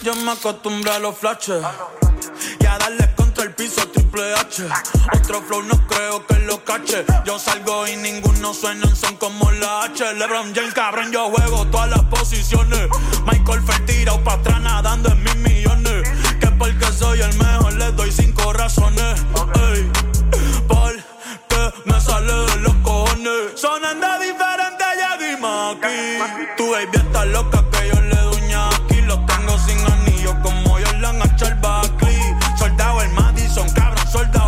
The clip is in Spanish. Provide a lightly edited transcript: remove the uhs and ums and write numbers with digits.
Yo me acostumbré a los flashes y a darle contra el piso Triple H. Otro flow no creo que lo cache. Yo salgo y ninguno suena en son como la H. LeBron James, cabrón, yo juego todas las posiciones. Michael Phelps tirado pa' atrás nadando en mis millones. Que porque soy el mejor le doy 5 razones. Ey, porque me sale de los cojones. Sonando diferente, ya dime aquí. Tu baby está loca que yo le doy aquí. Los tengo sin anillo como Jordan a Charles Barkley. Soldado el Madison, cabrón, soldado